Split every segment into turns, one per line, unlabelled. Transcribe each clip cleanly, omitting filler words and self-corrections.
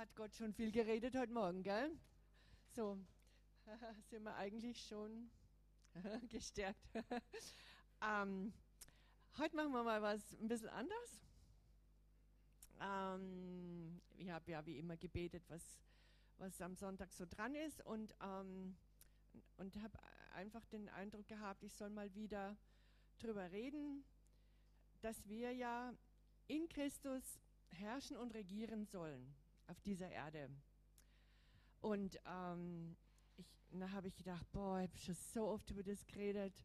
hat Gott schon viel geredet heute Morgen, gell? So, sind wir eigentlich schon gestärkt. Heute machen wir mal was ein bisschen anders. Ich habe ja wie immer gebetet, was am Sonntag so dran ist und habe einfach den Eindruck gehabt, ich soll mal wieder drüber reden, dass wir ja in Christus herrschen und regieren sollen auf dieser Erde. Und da habe ich gedacht, boah, ich habe schon so oft über das geredet.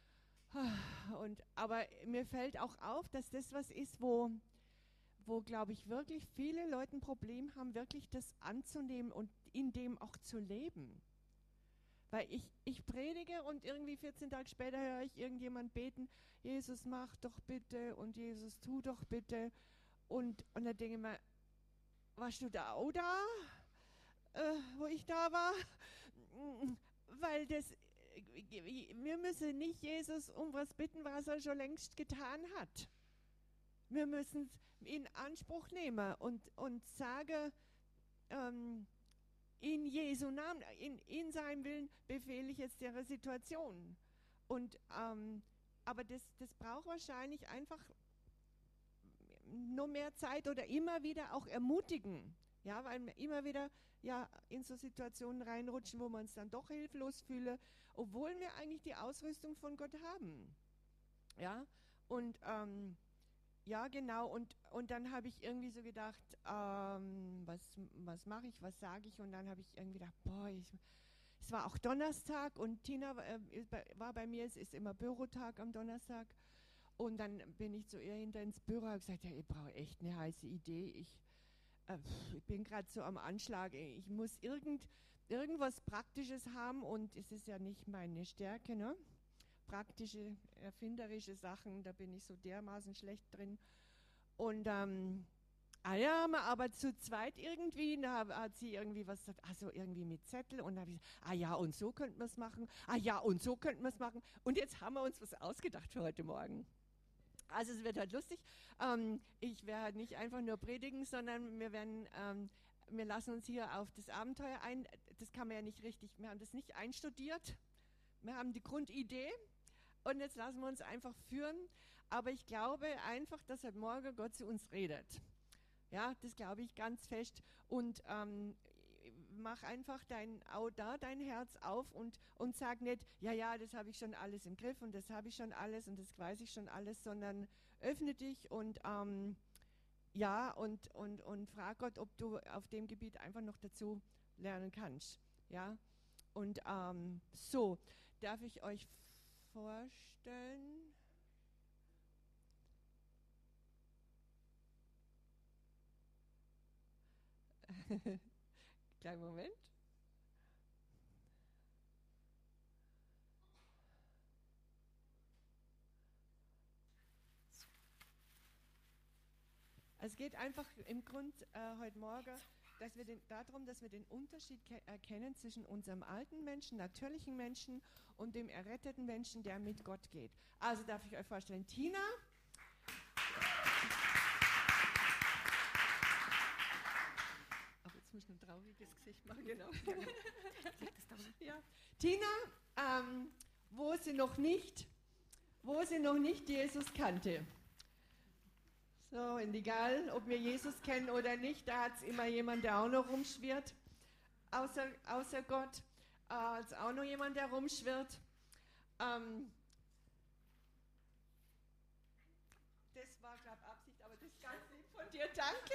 Aber mir fällt auch auf, dass das was ist, wo glaube ich, wirklich viele Leute ein Problem haben, wirklich das anzunehmen und in dem auch zu leben. Weil ich predige und irgendwie 14 Tage später höre ich irgendjemand beten, Jesus, mach doch bitte und Jesus, tu doch bitte. Und dann denke ich mir, warst du da auch da, wo ich da war? Weil wir müssen nicht Jesus um was bitten, was er schon längst getan hat. Wir müssen es in Anspruch nehmen und sagen, in Jesu Namen, in seinem Willen befehle ich jetzt der Situation. Aber das braucht wahrscheinlich einfach nur mehr Zeit oder immer wieder auch ermutigen. Ja, weil wir immer wieder ja, in so Situationen reinrutschen, wo wir uns dann doch hilflos fühlen, obwohl wir eigentlich die Ausrüstung von Gott haben. Ja, und ja, genau. Und dann habe ich irgendwie so gedacht, was mache ich, was sage ich? Und dann habe ich irgendwie gedacht, boah, es war auch Donnerstag und Tina war bei mir, es ist immer Bürotag am Donnerstag. Und dann bin ich zu ihr hinter ins Büro und habe gesagt, ja, ich brauche echt eine heiße Idee. Ich bin gerade so am Anschlag. Ich muss irgendwas Praktisches haben und es ist ja nicht meine Stärke, ne? Praktische, erfinderische Sachen, da bin ich so dermaßen schlecht drin. Und haben wir aber zu zweit irgendwie, da hat sie irgendwie was gesagt, also irgendwie mit Zettel und da habe ich gesagt, ja, und so könnten wir es machen, ja, und so könnten wir es machen. Und jetzt haben wir uns was ausgedacht für heute Morgen. Also es wird halt lustig. Ich werde halt nicht einfach nur predigen, sondern wir lassen uns hier auf das Abenteuer ein. Das kann man ja nicht richtig, wir haben das nicht einstudiert. Wir haben die Grundidee und jetzt lassen wir uns einfach führen. Aber ich glaube einfach, dass heute Morgen Gott zu uns redet. Ja, das glaube ich ganz fest. Und mach einfach dein Herz auf und sag nicht, ja, das habe ich schon alles im Griff und das habe ich schon alles und das weiß ich schon alles, sondern öffne dich und ja, und frag Gott, ob du auf dem Gebiet einfach noch dazu lernen kannst. Ja, und so, darf ich euch vorstellen? Kleinen Moment. Es geht einfach im Grund heute Morgen darum, dass wir den Unterschied erkennen zwischen unserem alten Menschen, natürlichen Menschen und dem erretteten Menschen, der mit Gott geht. Also darf ich euch vorstellen, Tina. Aber jetzt muss ich ein trauriges Gesicht machen, genau. Ja. Tina, wo sie noch nicht Jesus kannte. So, und egal, ob wir Jesus kennen oder nicht, da hat es immer jemand, der auch noch rumschwirrt, außer Gott, ist auch noch jemand, der rumschwirrt. Das war, glaube ich, Absicht, aber das ist ganz lieb von dir, danke.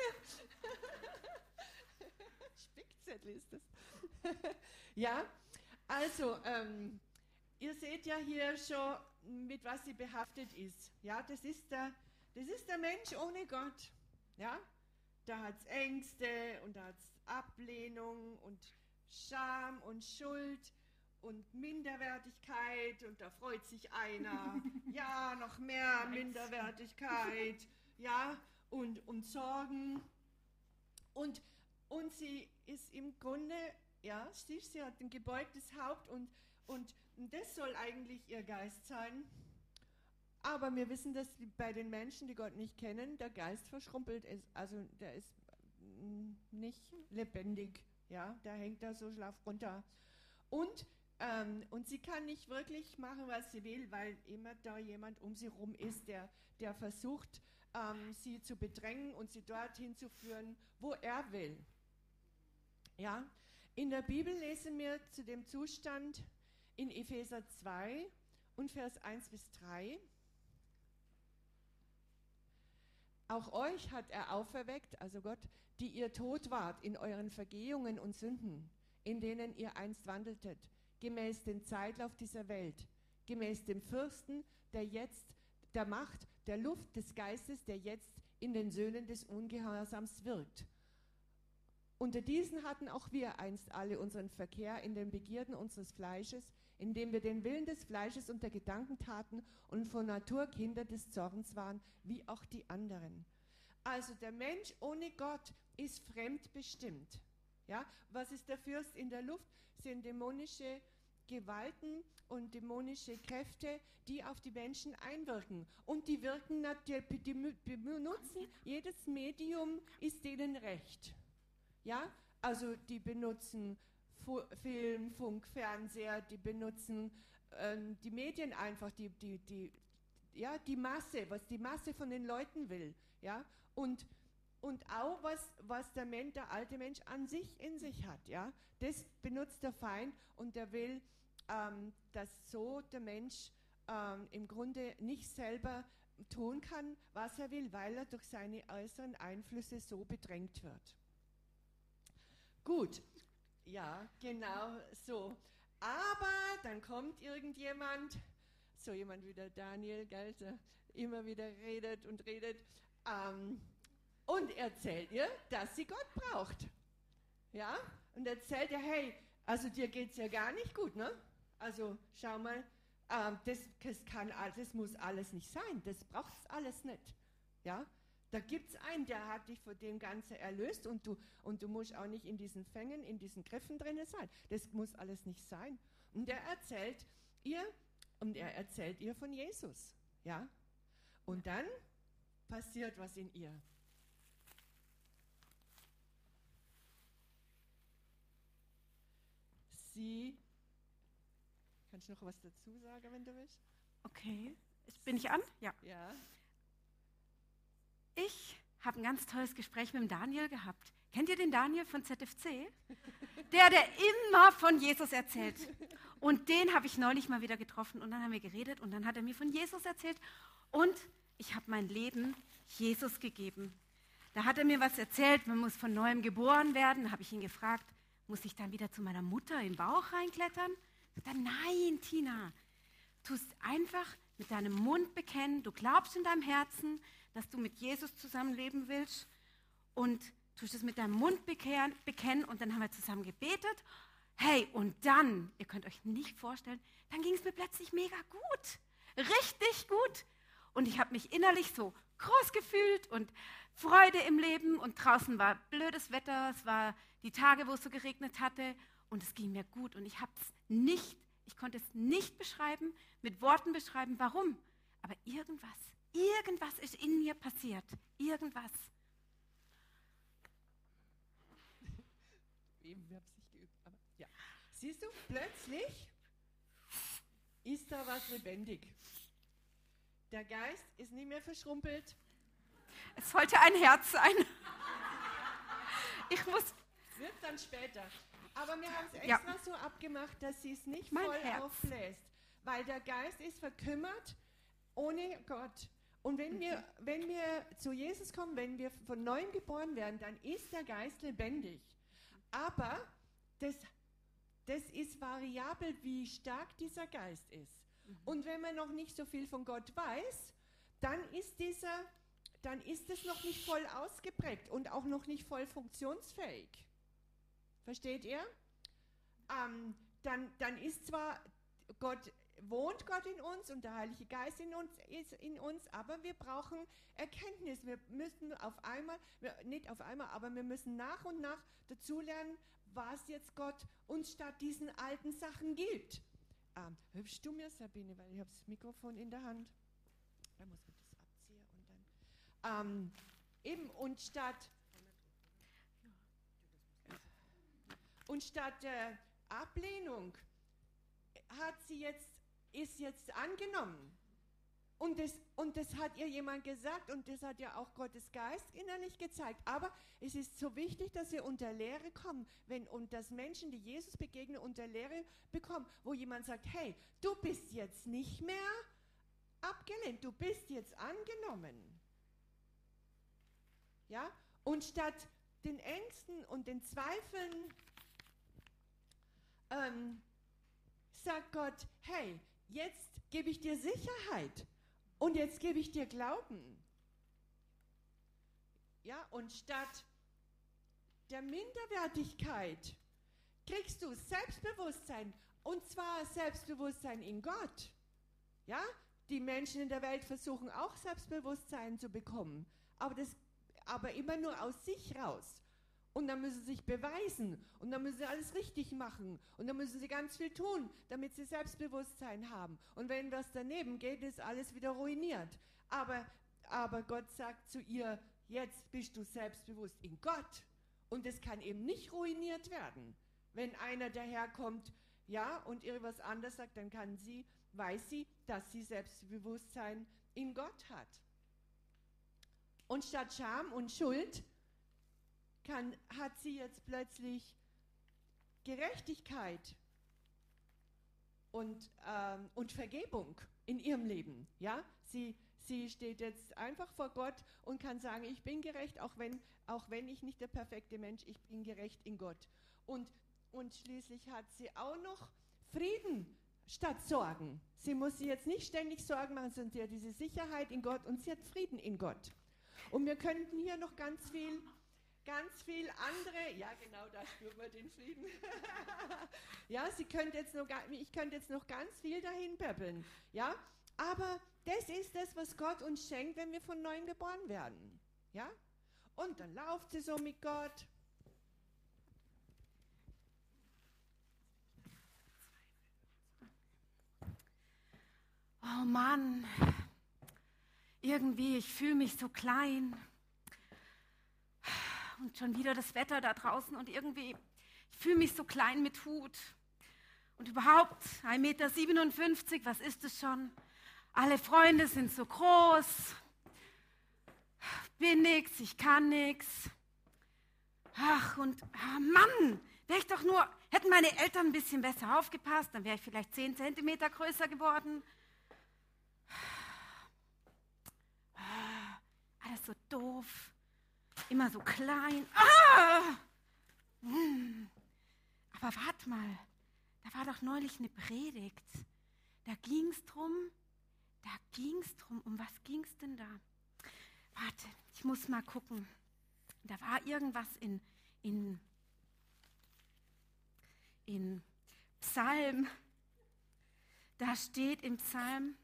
Spickzettel ist das. Ja, also, ihr seht ja hier schon, mit was sie behaftet ist. Ja, das ist der Mensch ohne Gott. Ja, da hat es Ängste und da hat es Ablehnung und Scham und Schuld und Minderwertigkeit und da freut sich einer. Ja, noch mehr Minderwertigkeit. Ja, und Sorgen. Und sie ist im Grunde, ja, sie hat ein gebeugtes Haupt und das soll eigentlich ihr Geist sein. Aber wir wissen, dass bei den Menschen, die Gott nicht kennen, der Geist verschrumpelt ist. Also der ist nicht lebendig. Ja, der hängt da so schlaff runter. Und sie kann nicht wirklich machen, was sie will, weil immer da jemand um sie rum ist, der versucht, sie zu bedrängen und sie dorthin zu führen, wo er will. Ja, in der Bibel lesen wir zu dem Zustand in Epheser 2 und Vers 1 bis 3. Auch euch hat er auferweckt, also Gott, die ihr tot wart in euren Vergehungen und Sünden, in denen ihr einst wandeltet, gemäß dem Zeitlauf dieser Welt, gemäß dem Fürsten, der Macht, der Luft des Geistes, der jetzt in den Söhnen des Ungehorsams wirkt. Unter diesen hatten auch wir einst alle unseren Verkehr in den Begierden unseres Fleisches, indem wir den Willen des Fleisches und der Gedanken taten und von Natur Kinder des Zorns waren, wie auch die anderen. Also der Mensch ohne Gott ist fremdbestimmt. Ja? Was ist der Fürst in der Luft? Sind dämonische Gewalten und dämonische Kräfte, die auf die Menschen einwirken. Und die wirken natürlich, die benutzen, jedes Medium ist denen recht. Ja, also die benutzen Film, Funk, Fernseher, die benutzen die Medien einfach, die Masse, was die Masse von den Leuten will. Ja, und auch was der alte Mensch an sich in sich hat. Ja, das benutzt der Feind und der will, dass so der Mensch im Grunde nicht selber tun kann, was er will, weil er durch seine äußeren Einflüsse so bedrängt wird. Gut, ja, genau so. Aber dann kommt irgendjemand, so jemand wie der Daniel, gell, der immer wieder redet und erzählt ihr, dass sie Gott braucht. Ja, und erzählt ihr, hey, also dir geht es ja gar nicht gut, ne? Also schau mal, das muss alles nicht sein, das braucht es alles nicht. Ja. Da gibt es einen, der hat dich von dem Ganzen erlöst und du musst auch nicht in diesen Fängen, in diesen Griffen drin sein. Das muss alles nicht sein. Und er erzählt ihr von Jesus. Ja? Und dann passiert was in ihr. Kannst du noch was dazu sagen, wenn du willst?
Okay, bin ich an? Ja.
Ja.
Ich habe ein ganz tolles Gespräch mit dem Daniel gehabt. Kennt ihr den Daniel von ZFC? Der immer von Jesus erzählt. Und den habe ich neulich mal wieder getroffen und dann haben wir geredet und dann hat er mir von Jesus erzählt und ich habe mein Leben Jesus gegeben. Da hat er mir was erzählt, man muss von Neuem geboren werden. Da habe ich ihn gefragt, muss ich dann wieder zu meiner Mutter in den Bauch reinklettern? Dann, nein, Tina, tust einfach mit deinem Mund bekennen, du glaubst in deinem Herzen, dass du mit Jesus zusammenleben willst und tust es mit deinem Mund bekennen und dann haben wir zusammen gebetet. Hey, und dann, ihr könnt euch nicht vorstellen, dann ging es mir plötzlich mega gut, richtig gut. Und ich habe mich innerlich so groß gefühlt und Freude im Leben und draußen war blödes Wetter, es war die Tage, wo es so geregnet hatte und es ging mir gut und ich konnte es nicht beschreiben, mit Worten beschreiben, warum, aber irgendwas ist in mir passiert. Irgendwas.
Ich habe es nicht geübt, aber ja. Siehst du, plötzlich ist da was lebendig. Der Geist ist nicht mehr verschrumpelt.
Es sollte ein Herz sein.
Wird dann später. Aber wir haben es extra so abgemacht, dass sie es nicht voll aufbläst. Weil der Geist ist verkümmert ohne Gott. Und wenn wir zu Jesus kommen, wenn wir von Neuem geboren werden, dann ist der Geist lebendig. Aber das ist variabel, wie stark dieser Geist ist. Und wenn man noch nicht so viel von Gott weiß, dann ist es noch nicht voll ausgeprägt und auch noch nicht voll funktionsfähig. Versteht ihr? Dann ist zwar wohnt Gott in uns und der Heilige Geist ist in uns, aber wir brauchen Erkenntnis. Wir müssen wir müssen nach und nach dazulernen, was jetzt Gott uns statt diesen alten Sachen gibt. Hübsch du mir, Sabine, weil ich habe das Mikrofon in der Hand. Da muss man das abziehen und dann und statt Und statt der Ablehnung ist jetzt angenommen. Und das hat ihr jemand gesagt und das hat ja auch Gottes Geist innerlich gezeigt. Aber es ist so wichtig, dass wir unter Lehre kommen und dass Menschen, die Jesus begegnen, unter Lehre bekommen, wo jemand sagt, hey, du bist jetzt nicht mehr abgelehnt, du bist jetzt angenommen. Ja? Und statt den Ängsten und den Zweifeln sagt Gott, hey, jetzt gebe ich dir Sicherheit. Und jetzt gebe ich dir Glauben. Ja, und statt der Minderwertigkeit kriegst du Selbstbewusstsein. Und zwar Selbstbewusstsein in Gott. Ja, die Menschen in der Welt versuchen auch Selbstbewusstsein zu bekommen. Aber immer nur aus sich raus. Und dann müssen sie sich beweisen. Und dann müssen sie alles richtig machen. Und dann müssen sie ganz viel tun, damit sie Selbstbewusstsein haben. Und wenn was daneben geht, ist alles wieder ruiniert. Aber Gott sagt zu ihr, jetzt bist du selbstbewusst in Gott. Und es kann eben nicht ruiniert werden. Wenn einer daherkommt, ja, und ihr was anderes sagt, dann weiß sie, dass sie Selbstbewusstsein in Gott hat. Und statt Scham und Schuld hat sie jetzt plötzlich Gerechtigkeit und Vergebung in ihrem Leben. Ja? Sie steht jetzt einfach vor Gott und kann sagen, ich bin gerecht, auch wenn ich nicht der perfekte Mensch, ich bin gerecht in Gott. Und schließlich hat sie auch noch Frieden statt Sorgen. Sie muss sich jetzt nicht ständig Sorgen machen, sondern sie hat diese Sicherheit in Gott und sie hat Frieden in Gott. Und wir könnten hier noch ganz viel andere, ja genau, da spürt man den Frieden. Ja, ich könnte jetzt noch ganz viel dahin peppeln. Ja, aber das ist das, was Gott uns schenkt, wenn wir von Neuem geboren werden. Ja, und dann lauft sie so mit Gott.
Oh Mann, irgendwie, ich fühle mich so klein. Und schon wieder das Wetter da draußen und irgendwie, ich fühle mich so klein mit Hut. Und überhaupt 1,57 Meter, was ist es schon? Alle Freunde sind so groß. Bin nix, ich kann nix. Ach, und Mann, hätten meine Eltern ein bisschen besser aufgepasst, dann wäre ich vielleicht 10 Zentimeter größer geworden. Alles so doof. Immer so klein. Aber warte mal, da war doch neulich eine Predigt. Da ging es drum, um was ging es denn da? Warte, ich muss mal gucken. Da war irgendwas in Psalm. Da steht im Psalm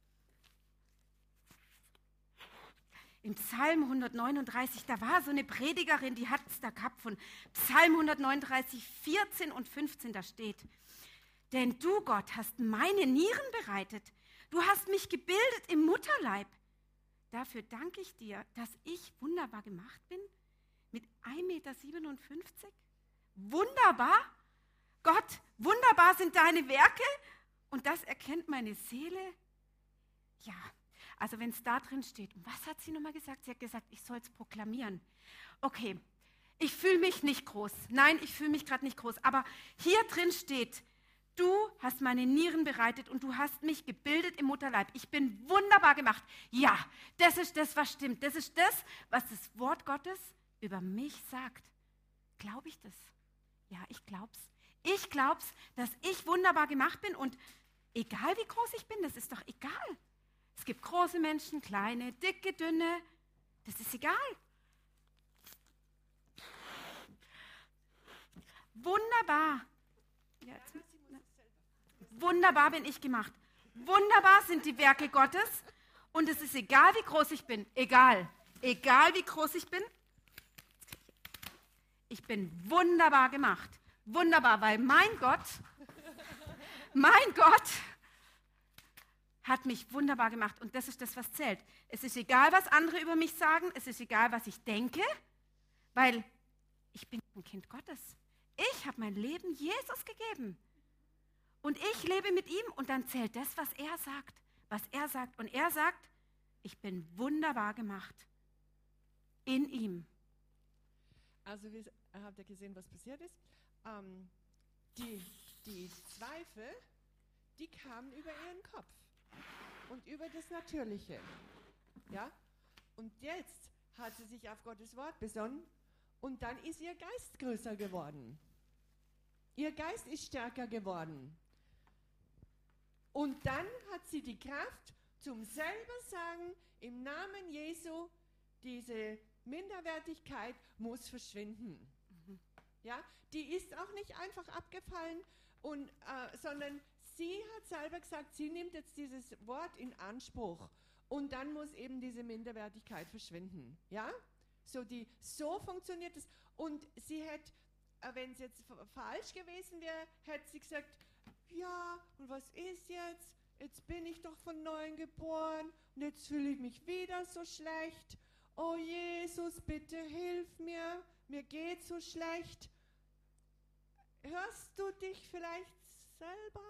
139, da war so eine Predigerin, die hat es da gehabt von Psalm 139, 14 und 15, da steht, denn du, Gott, hast meine Nieren bereitet, du hast mich gebildet im Mutterleib. Dafür danke ich dir, dass ich wunderbar gemacht bin, mit 1,57 Meter. Wunderbar, Gott, wunderbar sind deine Werke und das erkennt meine Seele. Ja, also wenn es da drin steht, und was hat sie nochmal gesagt? Sie hat gesagt, ich soll es proklamieren. Okay, ich fühle mich nicht groß. Nein, ich fühle mich gerade nicht groß. Aber hier drin steht, du hast meine Nieren bereitet und du hast mich gebildet im Mutterleib. Ich bin wunderbar gemacht. Ja, das ist das, was stimmt. Das ist das, was das Wort Gottes über mich sagt. Glaube ich das? Ja, ich glaub's. Ich glaub's, dass ich wunderbar gemacht bin und egal wie groß ich bin, das ist doch egal. Es gibt große Menschen, kleine, dicke, dünne. Das ist egal. Wunderbar. Wunderbar bin ich gemacht. Wunderbar sind die Werke Gottes. Und es ist egal, wie groß ich bin. Egal. Egal, wie groß ich bin. Ich bin wunderbar gemacht. Wunderbar, weil mein Gott hat mich wunderbar gemacht und das ist das, was zählt. Es ist egal, was andere über mich sagen, es ist egal, was ich denke, weil ich bin ein Kind Gottes. Ich habe mein Leben Jesus gegeben. Und ich lebe mit ihm und dann zählt das, was er sagt. Und er sagt, ich bin wunderbar gemacht. In ihm.
Also habt ihr gesehen, was passiert ist? Die Zweifel, die kamen über ihren Kopf und über das Natürliche. Ja? Und jetzt hat sie sich auf Gottes Wort besonnen und dann ist ihr Geist größer geworden. Ihr Geist ist stärker geworden. Und dann hat sie die Kraft zum selber sagen, im Namen Jesu, diese Minderwertigkeit muss verschwinden. Ja, die ist auch nicht einfach abgefallen, sondern sie hat selber gesagt, sie nimmt jetzt dieses Wort in Anspruch und dann muss eben diese Minderwertigkeit verschwinden. Ja, so funktioniert es. Und sie hätte, wenn es jetzt falsch gewesen wäre, hätte sie gesagt, ja, und was ist jetzt? Jetzt bin ich doch von Neuem geboren und jetzt fühle ich mich wieder so schlecht. Oh Jesus, bitte hilf mir, mir geht so schlecht. Hörst du dich vielleicht selber?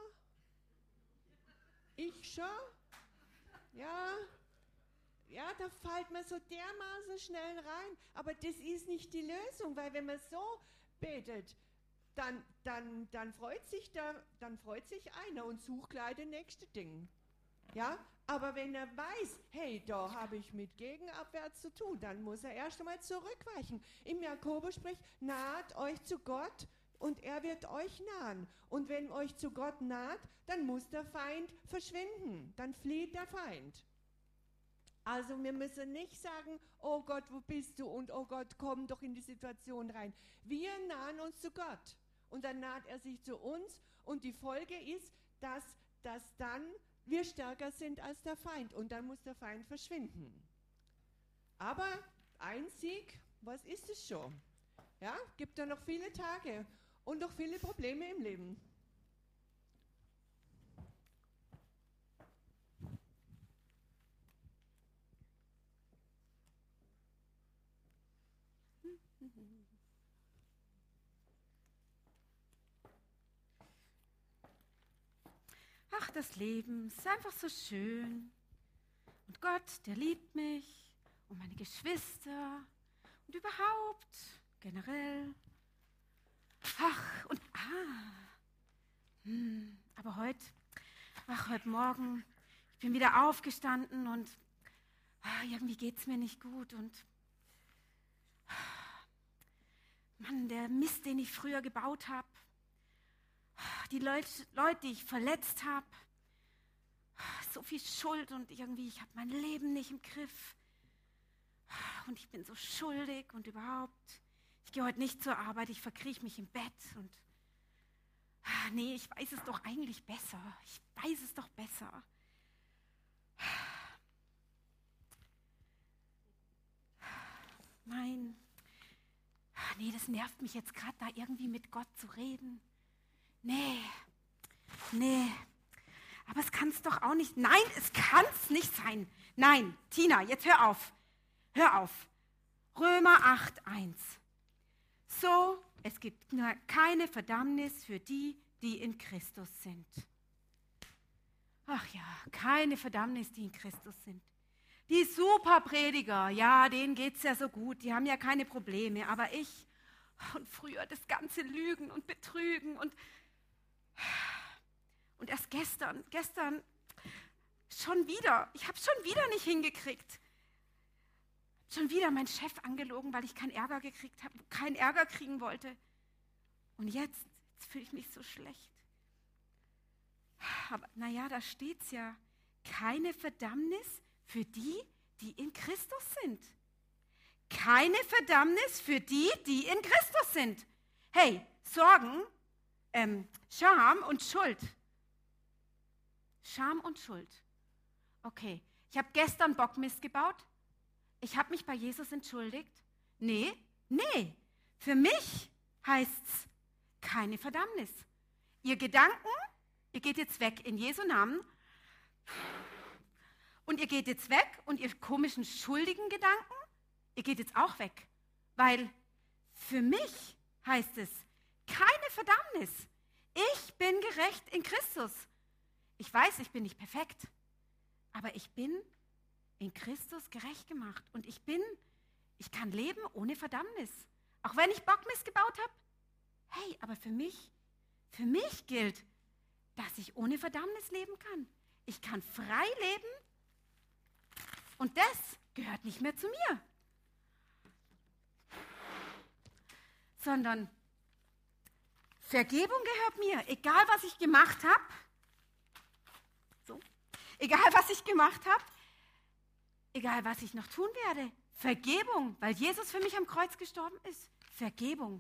Ich schon? Ja, da fällt man so dermaßen schnell rein. Aber das ist nicht die Lösung, weil wenn man so betet, dann freut sich einer und sucht gleich das nächste Ding. Ja, aber wenn er weiß, hey, da habe ich mit Gegenabwehr zu tun, dann muss er erst einmal zurückweichen. Im Jakobus spricht, naht euch zu Gott und er wird euch nahen. Und wenn euch zu Gott naht, dann muss der Feind verschwinden. Dann flieht der Feind. Also wir müssen nicht sagen, oh Gott, wo bist du? Und oh Gott, komm doch in die Situation rein. Wir nahen uns zu Gott. Und dann naht er sich zu uns. Und die Folge ist, dass dann wir stärker sind als der Feind. Und dann muss der Feind verschwinden. Aber ein Sieg, was ist es schon? Ja, gibt ja noch viele Tage und noch viele Probleme im Leben.
Ach, das Leben ist einfach so schön. Und Gott, der liebt mich und meine Geschwister und überhaupt, generell. Ach, und aber heute Morgen, ich bin wieder aufgestanden und irgendwie geht es mir nicht gut und Mann, der Mist, den ich früher gebaut habe, die Leute, die ich verletzt habe, so viel Schuld und irgendwie, ich habe mein Leben nicht im Griff und ich bin so schuldig und überhaupt, ich gehe heute nicht zur Arbeit, ich verkrieche mich im Bett und nee, ich weiß es doch eigentlich besser, Nee, das nervt mich jetzt gerade, da irgendwie mit Gott zu reden. Nee, aber es kann es doch auch nicht, nein, es kann es nicht sein. Nein, Tina, jetzt hör auf. Römer 8,1. So, es gibt keine Verdammnis für die, die in Christus sind. Ach ja, keine Verdammnis, die in Christus sind. Die Superprediger, ja, denen geht es ja so gut, die haben ja keine Probleme, aber ich und früher das ganze Lügen und Betrügen und erst gestern schon wieder, ich habe schon wieder nicht hingekriegt. Schon wieder meinen Chef angelogen, weil ich keinen Ärger gekriegt habe, keinen Ärger kriegen wollte. Und jetzt fühle ich mich so schlecht. Aber naja, da steht's ja, keine Verdammnis für die, die in Christus sind. Keine Verdammnis für die, die in Christus sind. Hey, Sorgen, Scham und Schuld. Scham und Schuld. Okay, ich habe gestern Bockmist gebaut. Ich habe mich bei Jesus entschuldigt. Nee. Für mich heißt's keine Verdammnis. Ihr Gedanken, ihr geht jetzt weg in Jesu Namen. Und ihr geht jetzt weg und ihr komischen, schuldigen Gedanken, ihr geht jetzt auch weg. Weil für mich heißt es, keine Verdammnis. Ich bin gerecht in Christus. Ich weiß, ich bin nicht perfekt, aber ich bin in Christus gerecht gemacht. Und ich kann leben ohne Verdammnis. Auch wenn ich Bockmist gebaut habe. Hey, aber für mich gilt, dass ich ohne Verdammnis leben kann. Ich kann frei leben und das gehört nicht mehr zu mir. Sondern Vergebung gehört mir, egal was ich gemacht habe. So, egal was ich gemacht habe, egal was ich noch tun werde. Vergebung, weil Jesus für mich am Kreuz gestorben ist. Vergebung.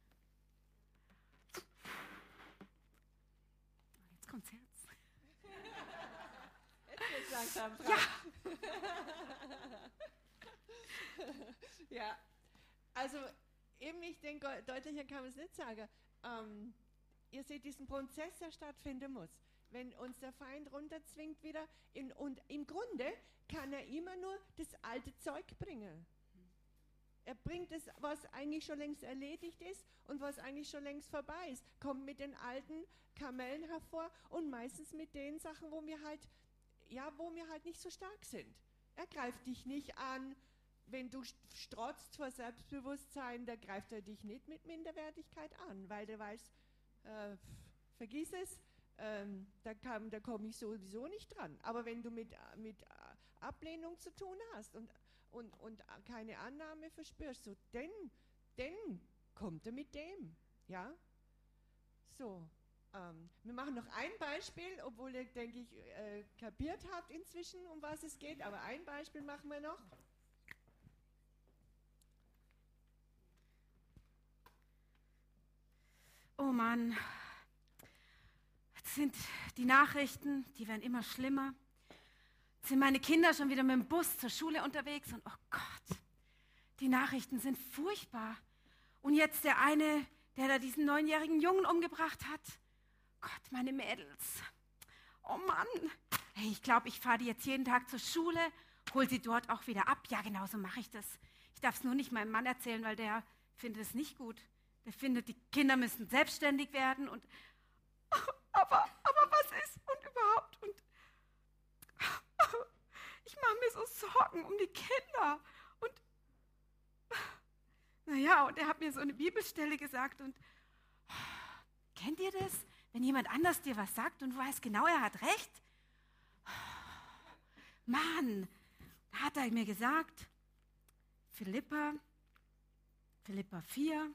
Jetzt kommt's Herz.
Ja. Ja, also eben, ich denke, deutlicher kann man es nicht sagen. Ihr seht diesen Prozess, der stattfinden muss. Wenn uns der Feind runterzwingt wieder, und im Grunde kann er immer nur das alte Zeug bringen. Er bringt es, was eigentlich schon längst erledigt ist und was eigentlich schon längst vorbei ist. Kommt mit den alten Kamellen hervor und meistens mit den Sachen, wo wir halt nicht so stark sind. Er greift dich nicht an, wenn du strotzt vor Selbstbewusstsein, da greift er dich nicht mit Minderwertigkeit an, weil der weiß, vergiss es, da komme ich sowieso nicht dran. Aber wenn du mit Ablehnung zu tun hast und keine Annahme verspürst, so, dann kommt er mit dem. Ja? So, wir machen noch ein Beispiel, obwohl ihr, denke ich, kapiert habt inzwischen, um was es geht, aber ein Beispiel machen wir noch.
Oh Mann, jetzt sind die Nachrichten, die werden immer schlimmer. Jetzt sind meine Kinder schon wieder mit dem Bus zur Schule unterwegs und oh Gott, die Nachrichten sind furchtbar. Und jetzt der eine, der da diesen 9-jährigen Jungen umgebracht hat. Gott, meine Mädels. Oh Mann. Hey, ich glaube, ich fahre die jetzt jeden Tag zur Schule, hol sie dort auch wieder ab. Ja, genau so mache ich das. Ich darf es nur nicht meinem Mann erzählen, weil der findet es nicht gut. Der findet, die Kinder müssen selbstständig werden und aber was ist und überhaupt und ich mache mir so Sorgen um die Kinder und naja, und er hat mir so eine Bibelstelle gesagt und kennt ihr das? Wenn jemand anders dir was sagt und du weißt genau, er hat recht. Mann, da hat er mir gesagt, Philippa 4,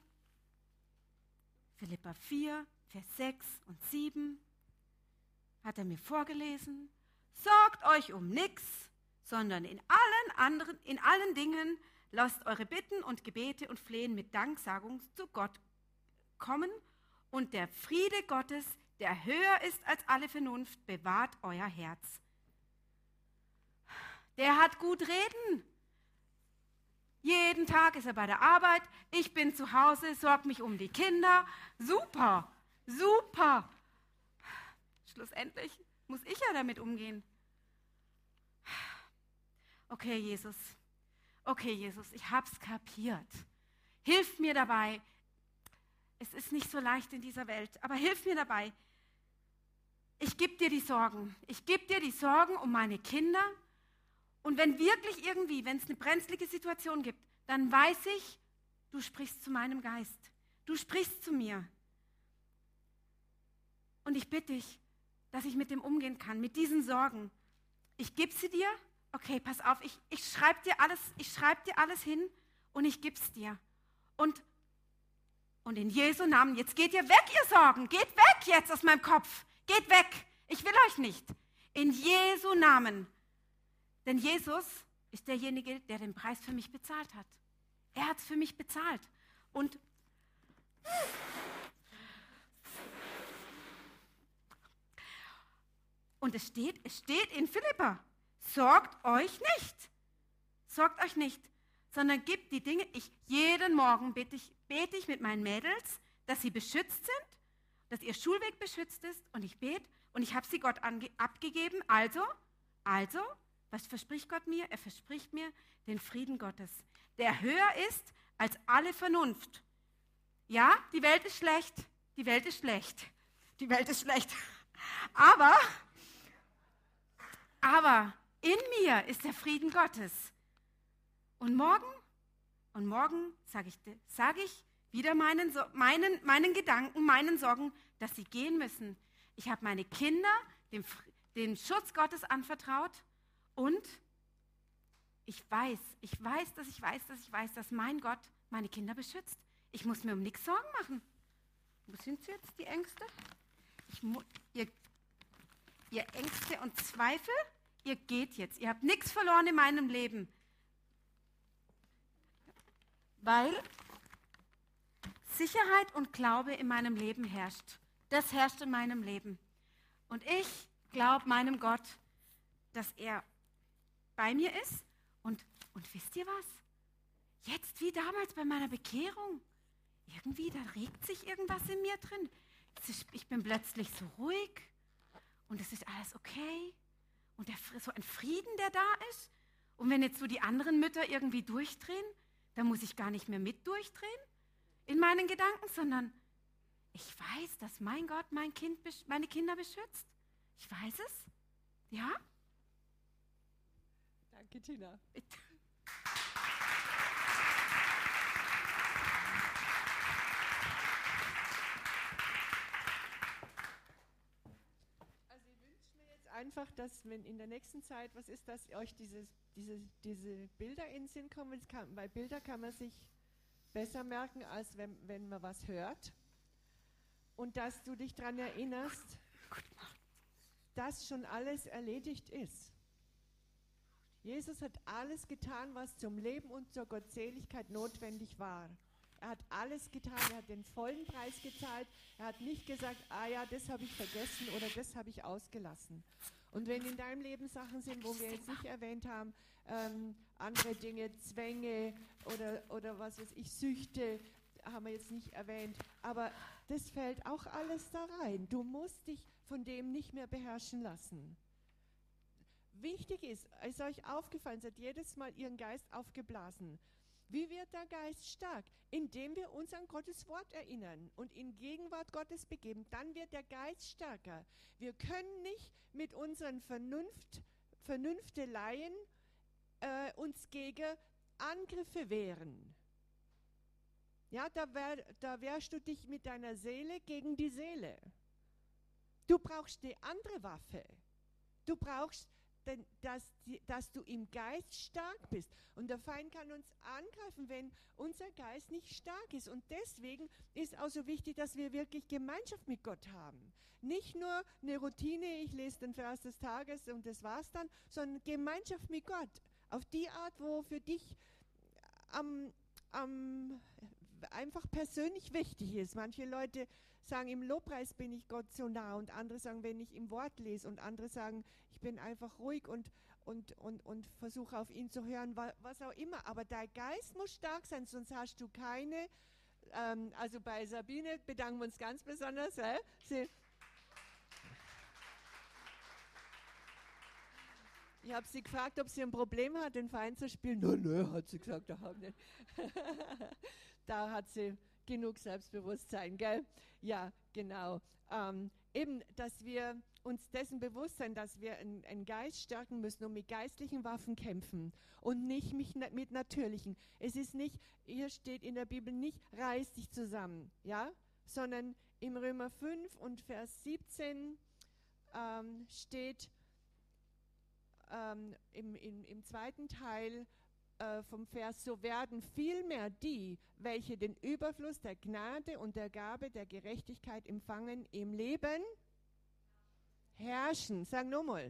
Vers 6 und 7 hat er mir vorgelesen. Sorgt euch um nichts, sondern in allen Dingen lasst eure Bitten und Gebete und Flehen mit Danksagung zu Gott kommen und der Friede Gottes, der höher ist als alle Vernunft, bewahrt euer Herz. Der hat gut reden. Jeden Tag ist er bei der Arbeit, ich bin zu Hause, sorge mich um die Kinder. Super, super. Schlussendlich muss ich ja damit umgehen. Okay, Jesus, ich hab's kapiert. Hilf mir dabei. Es ist nicht so leicht in dieser Welt, aber hilf mir dabei. Ich gebe dir die Sorgen. Ich gebe dir die Sorgen um meine Kinder. Und wenn wirklich irgendwie, wenn es eine brenzlige Situation gibt, dann weiß ich, du sprichst zu meinem Geist. Du sprichst zu mir. Und ich bitte dich, dass ich mit dem umgehen kann, mit diesen Sorgen. Ich gebe sie dir. Okay, pass auf, ich schreibe dir alles hin und ich gebe es dir. Und in Jesu Namen, jetzt geht ihr weg, ihr Sorgen. Geht weg jetzt aus meinem Kopf. Geht weg. Ich will euch nicht. In Jesu Namen. Denn Jesus ist derjenige, der den Preis für mich bezahlt hat. Er hat es für mich bezahlt. Und es steht in Philippa, sorgt euch nicht, sondern gebt die Dinge, jeden Morgen bete ich mit meinen Mädels, dass sie beschützt sind, dass ihr Schulweg beschützt ist und ich bete und ich habe sie Gott abgegeben, also, was verspricht Gott mir? Er verspricht mir den Frieden Gottes, der höher ist als alle Vernunft. Ja, die Welt ist schlecht, die Welt ist schlecht. Die Welt ist schlecht. Aber in mir ist der Frieden Gottes. Und morgen sage ich wieder meinen Gedanken, meinen Sorgen, dass sie gehen müssen. Ich habe meine Kinder dem Schutz Gottes anvertraut und ich weiß, dass mein Gott meine Kinder beschützt. Ich muss mir um nichts Sorgen machen. Wo sind sie jetzt, die Ängste? Ihr Ängste und Zweifel, ihr geht jetzt. Ihr habt nichts verloren in meinem Leben. Weil Sicherheit und Glaube in meinem Leben herrscht. Das herrscht in meinem Leben. Und ich glaube meinem Gott, dass er bei mir ist. Und wisst ihr was? Jetzt wie damals bei meiner Bekehrung. Irgendwie, da regt sich irgendwas in mir drin. Ich bin plötzlich so ruhig und es ist alles okay. Und so ein Frieden, der da ist. Und wenn jetzt so die anderen Mütter irgendwie durchdrehen, dann muss ich gar nicht mehr mit durchdrehen in meinen Gedanken, sondern ich weiß, dass mein Gott meine Kinder beschützt. Ich weiß es. Ja?
Danke, Tina.
Bitte.
Also ich wünsche mir jetzt einfach, dass wenn in der nächsten Zeit was ist, dass euch diese Bilder in den Sinn kommen. Bei Bilder kann man sich besser merken, als wenn man was hört. Und dass du dich daran erinnerst, dass schon alles erledigt ist. Jesus hat alles getan, was zum Leben und zur Gottseligkeit notwendig war. Er hat alles getan, er hat den vollen Preis gezahlt. Er hat nicht gesagt, ja, das habe ich vergessen oder das habe ich ausgelassen. Und wenn in deinem Leben Sachen sind, wo wir jetzt nicht erwähnt haben, andere Dinge, Zwänge oder was weiß ich, Süchte, haben wir jetzt nicht erwähnt, aber das fällt auch alles da rein. Du musst dich von dem nicht mehr beherrschen lassen. Wichtig ist euch aufgefallen, seid jedes Mal ihren Geist aufgeblasen. Wie wird der Geist stark? Indem wir uns an Gottes Wort erinnern und in Gegenwart Gottes begeben, dann wird der Geist stärker. Wir können nicht mit unseren Vernünfteleien uns gegen Angriffe wehren. Ja, da wehrst du dich mit deiner Seele gegen die Seele. Du brauchst die andere Waffe. Du brauchst, dass du im Geist stark bist. Und der Feind kann uns angreifen, wenn unser Geist nicht stark ist. Und deswegen ist auch so wichtig, dass wir wirklich Gemeinschaft mit Gott haben. Nicht nur eine Routine, ich lese den Vers des Tages und das war's dann, sondern Gemeinschaft mit Gott. Auf die Art, wo für dich einfach persönlich wichtig ist. Manche Leute sagen, im Lobpreis bin ich Gott so nah und andere sagen, wenn ich im Wort lese und andere sagen, ich bin einfach ruhig und versuche auf ihn zu hören, was auch immer. Aber dein Geist muss stark sein, sonst hast du keine, also bei Sabine bedanken wir uns ganz besonders. Ich habe sie gefragt, ob sie ein Problem hat, den Feind zu spielen. Nö, hat sie gesagt, nicht. Da hat sie genug Selbstbewusstsein, gell? Ja, genau. Eben, dass wir uns dessen bewusst sein, dass wir einen Geist stärken müssen und mit geistlichen Waffen kämpfen und nicht mit natürlichen. Es ist nicht, hier steht in der Bibel nicht, reiß dich zusammen, ja? Sondern im Römer 5 und Vers 17 steht, im zweiten Teil vom Vers, so werden vielmehr die, welche den Überfluss der Gnade und der Gabe der Gerechtigkeit empfangen, im Leben herrschen. Sag nochmal.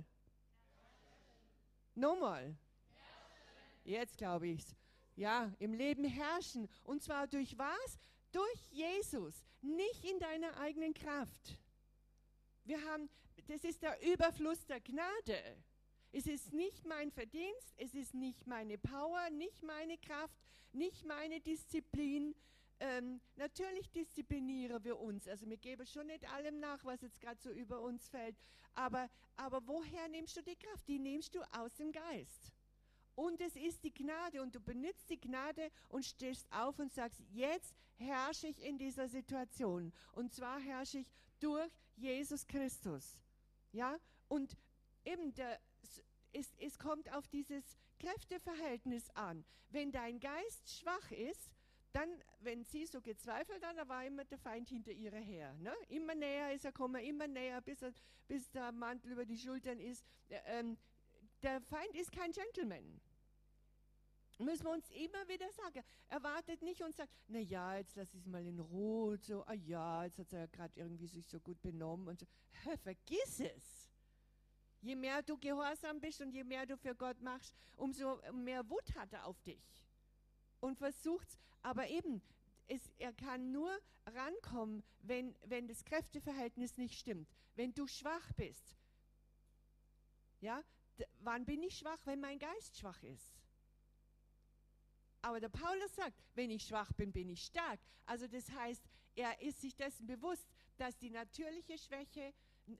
Nochmal. Jetzt glaube ich's. Ja, im Leben herrschen. Und zwar durch was? Durch Jesus, nicht in deiner eigenen Kraft. Das ist der Überfluss der Gnade. Es ist nicht mein Verdienst, es ist nicht meine Power, nicht meine Kraft, nicht meine Disziplin. Natürlich disziplinieren wir uns, also wir geben schon nicht allem nach, was jetzt gerade so über uns fällt, aber woher nimmst du die Kraft? Die nimmst du aus dem Geist. Und es ist die Gnade und du benutzt die Gnade und stehst auf und sagst, jetzt herrsche ich in dieser Situation. Und zwar herrsche ich durch Jesus Christus. Ja, und eben es kommt auf dieses Kräfteverhältnis an. Wenn dein Geist schwach ist, dann, wenn sie so gezweifelt hat, da war immer der Feind hinter ihr her. Ne? Immer näher ist er gekommen, immer näher, bis der Mantel über die Schultern ist. Der Feind ist kein Gentleman. Müssen wir uns immer wieder sagen. Er wartet nicht und sagt, na ja, jetzt lass ich es mal in Ruhe. Und so, ja, jetzt hat er ja gerade irgendwie sich so gut benommen. Und so. Vergiss es. Je mehr du gehorsam bist und je mehr du für Gott machst, umso mehr Wut hat er auf dich. Und versucht's, aber eben, er kann nur rankommen, wenn das Kräfteverhältnis nicht stimmt. Wenn du schwach bist. Ja, wann bin ich schwach? Wenn mein Geist schwach ist. Aber der Paulus sagt, wenn ich schwach bin, bin ich stark. Also das heißt, er ist sich dessen bewusst, dass die natürliche Schwäche,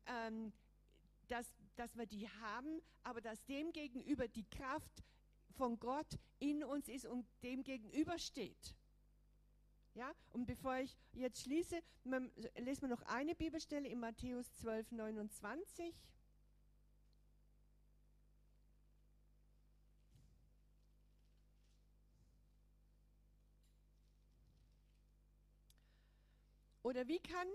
dass wir die haben, aber dass dem gegenüber die Kraft von Gott in uns ist und dem gegenüber steht. Ja, und bevor ich jetzt schließe, lesen wir noch eine Bibelstelle in Matthäus 12, 29. Oder wie kann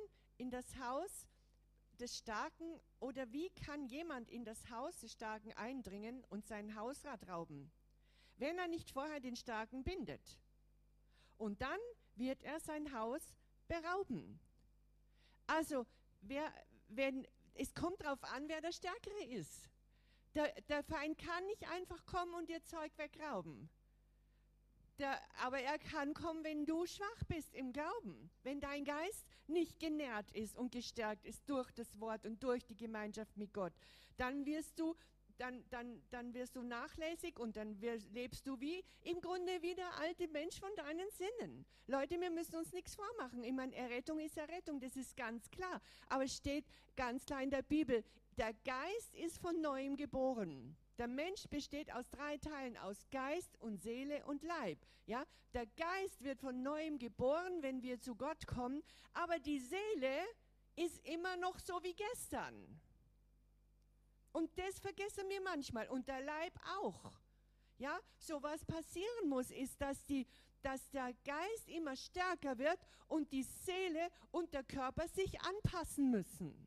jemand in das Haus des Starken eindringen und sein Hausrat rauben, wenn er nicht vorher den Starken bindet? Und dann wird er sein Haus berauben. Also, es kommt darauf an, wer der Stärkere ist. Der Feind kann nicht einfach kommen und dir Zeug wegrauben. Aber er kann kommen, wenn du schwach bist im Glauben. Wenn dein Geist nicht genährt ist und gestärkt ist durch das Wort und durch die Gemeinschaft mit Gott, dann wirst du nachlässig und dann lebst du wie im Grunde wie der alte Mensch von deinen Sinnen. Leute, wir müssen uns nichts vormachen. Ich meine, Errettung ist Errettung, das ist ganz klar. Aber es steht ganz klar in der Bibel, der Geist ist von Neuem geboren. Der Mensch besteht aus 3 Teilen, aus Geist und Seele und Leib. Ja? Der Geist wird von Neuem geboren, wenn wir zu Gott kommen, aber die Seele ist immer noch so wie gestern. Und das vergessen wir manchmal und der Leib auch. Ja? So was passieren muss, ist, dass der Geist immer stärker wird und die Seele und der Körper sich anpassen müssen.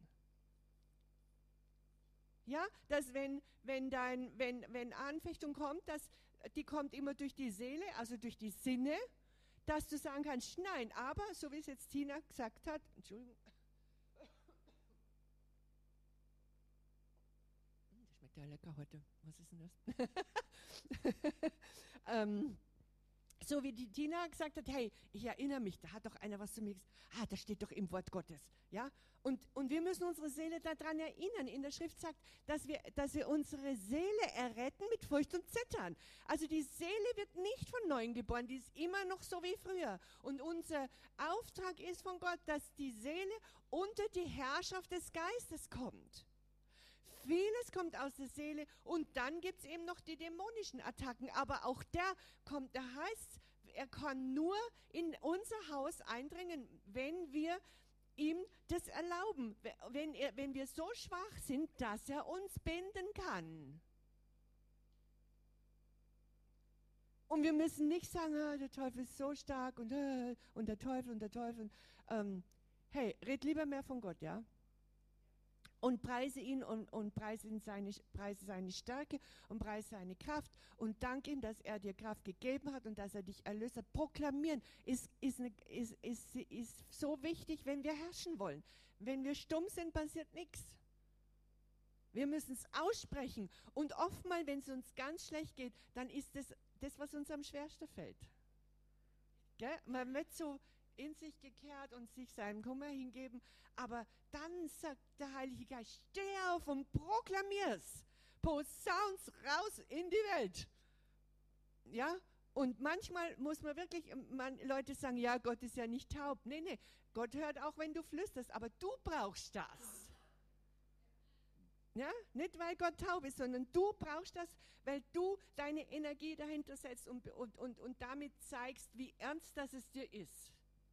Ja, dass wenn Anfechtung kommt, die kommt immer durch die Seele, also durch die Sinne, dass du sagen kannst, nein, aber, so wie es jetzt Tina gesagt hat, Entschuldigung, das schmeckt ja lecker heute, was ist denn das? So wie die Tina gesagt hat, hey, ich erinnere mich, da hat doch einer was zu mir gesagt, das steht doch im Wort Gottes, ja? Und wir müssen unsere Seele daran erinnern. In der Schrift sagt, dass wir unsere Seele erretten mit Furcht und Zittern. Also die Seele wird nicht von Neuem geboren, die ist immer noch so wie früher. Und unser Auftrag ist von Gott, dass die Seele unter die Herrschaft des Geistes kommt. Vieles kommt aus der Seele und dann gibt es eben noch die dämonischen Attacken. Aber auch da heißt, er kann nur in unser Haus eindringen, wenn wir ihm das erlauben, wenn wir so schwach sind, dass er uns binden kann. Und wir müssen nicht sagen, der Teufel ist so stark und der Teufel. Hey, red lieber mehr von Gott, ja? Und preise ihn und preise seine Stärke und preise seine Kraft und danke ihm, dass er dir Kraft gegeben hat und dass er dich erlöst hat. Proklamieren ist so wichtig, wenn wir herrschen wollen. Wenn wir stumm sind, passiert nichts. Wir müssen es aussprechen und oftmals, wenn es uns ganz schlecht geht, dann ist das, was uns am schwersten fällt. Gell? Man wird so in sich gekehrt und sich seinem Kummer hingeben, aber dann sagt der Heilige Geist, steh auf und proklamier's, posaun's raus in die Welt. Ja, und manchmal muss man wirklich, Leute sagen, ja, Gott ist ja nicht taub. Nee, Gott hört auch, wenn du flüsterst, aber du brauchst das. Ja? Nicht, weil Gott taub ist, sondern du brauchst das, weil du deine Energie dahinter setzt und damit zeigst, wie ernst das es dir ist.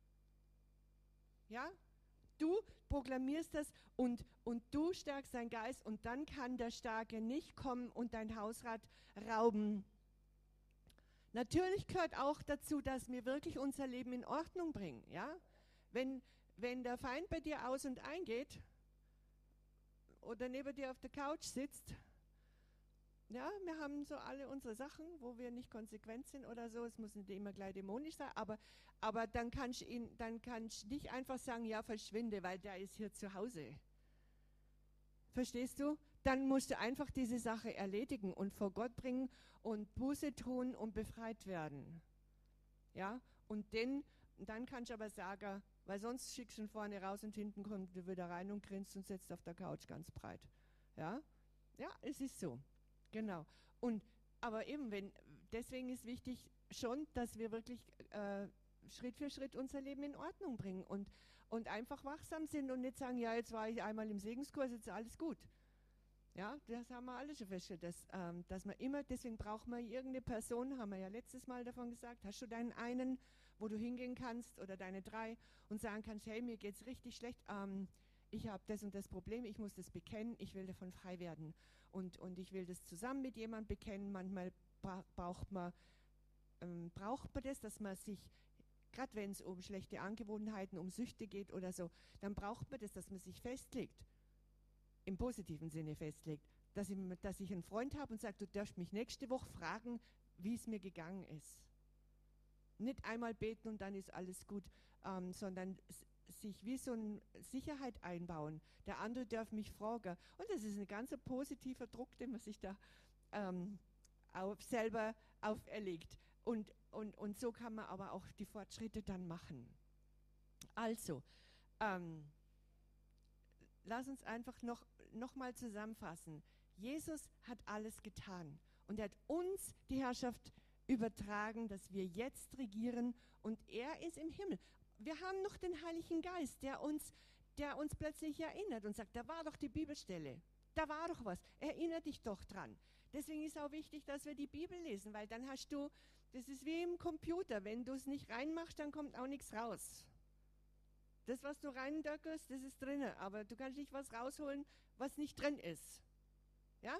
Ja? Du proklamierst das und du stärkst deinen Geist und dann kann der Starke nicht kommen und dein Hausrat rauben. Natürlich gehört auch dazu, dass wir wirklich unser Leben in Ordnung bringen. Ja? Wenn der Feind bei dir aus und eingeht oder neben dir auf der Couch sitzt, ja, wir haben so alle unsere Sachen, wo wir nicht konsequent sind oder so, es muss nicht immer gleich dämonisch sein, aber dann kannst du nicht einfach sagen, ja, verschwinde, weil der ist hier zu Hause. Verstehst du? Dann musst du einfach diese Sache erledigen und vor Gott bringen und Buße tun und befreit werden. Ja, und dann kannst du aber sagen, weil sonst schickst du ihn vorne raus und hinten kommt du wieder rein und grinst und sitzt auf der Couch ganz breit. Ja, ja, es ist so. Genau. Aber eben, deswegen ist wichtig schon, dass wir wirklich Schritt für Schritt unser Leben in Ordnung bringen und einfach wachsam sind und nicht sagen, ja, jetzt war ich einmal im Segenskurs, jetzt ist alles gut. Ja, das haben wir alle schon festgestellt, dass man immer, deswegen braucht man irgendeine Person, haben wir ja letztes Mal davon gesagt, hast du deinen einen, wo du hingehen kannst oder deine 3 und sagen kannst, hey, mir geht's richtig schlecht, ich habe das und das Problem, ich muss das bekennen, ich will davon frei werden und ich will das zusammen mit jemandem bekennen. Manchmal braucht man das, dass man sich, gerade wenn es um schlechte Angewohnheiten, um Süchte geht oder so, dann braucht man das, dass man sich festlegt, im positiven Sinne festlegt, dass ich einen Freund habe und sage, du darfst mich nächste Woche fragen, wie es mir gegangen ist. Nicht einmal beten und dann ist alles gut, sondern sich wie so eine Sicherheit einbauen. Der andere darf mich fragen. Und das ist ein ganz positiver Druck, den man sich da selber auferlegt. Und so kann man aber auch die Fortschritte dann machen. Also, lass uns einfach noch mal zusammenfassen. Jesus hat alles getan und er hat uns die Herrschaft übertragen, dass wir jetzt regieren und er ist im Himmel. Wir haben noch den Heiligen Geist, der uns plötzlich erinnert und sagt, da war doch die Bibelstelle, da war doch was, erinnere dich doch dran. Deswegen ist auch wichtig, dass wir die Bibel lesen, weil dann hast du, das ist wie im Computer, wenn du es nicht reinmachst, dann kommt auch nichts raus. Das, was du reindöckelst, das ist drin, aber du kannst nicht was rausholen, was nicht drin ist. Ja?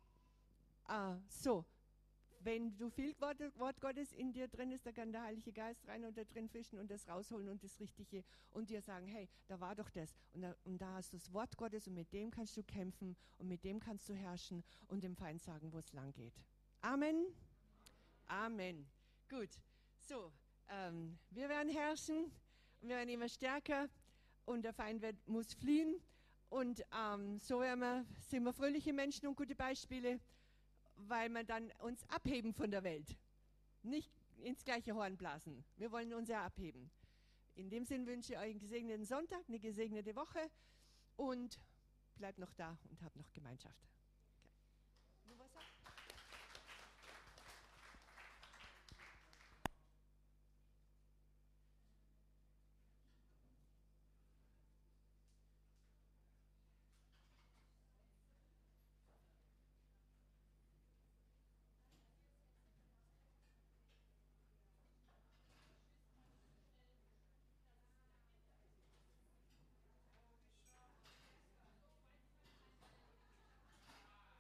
So. Wenn du viel Wort Gottes in dir drin ist, da kann der Heilige Geist rein und da drin fischen und das rausholen und das Richtige und dir sagen, hey, da war doch das. Und da hast du das Wort Gottes und mit dem kannst du kämpfen und mit dem kannst du herrschen und dem Feind sagen, wo es lang geht. Amen. Amen. Gut. So, wir werden herrschen und wir werden immer stärker und der Feind muss fliehen und so sind wir fröhliche Menschen und gute Beispiele, weil wir dann uns abheben von der Welt. Nicht ins gleiche Horn blasen. Wir wollen uns ja abheben. In dem Sinn wünsche ich euch einen gesegneten Sonntag, eine gesegnete Woche und bleibt noch da und habt noch Gemeinschaft.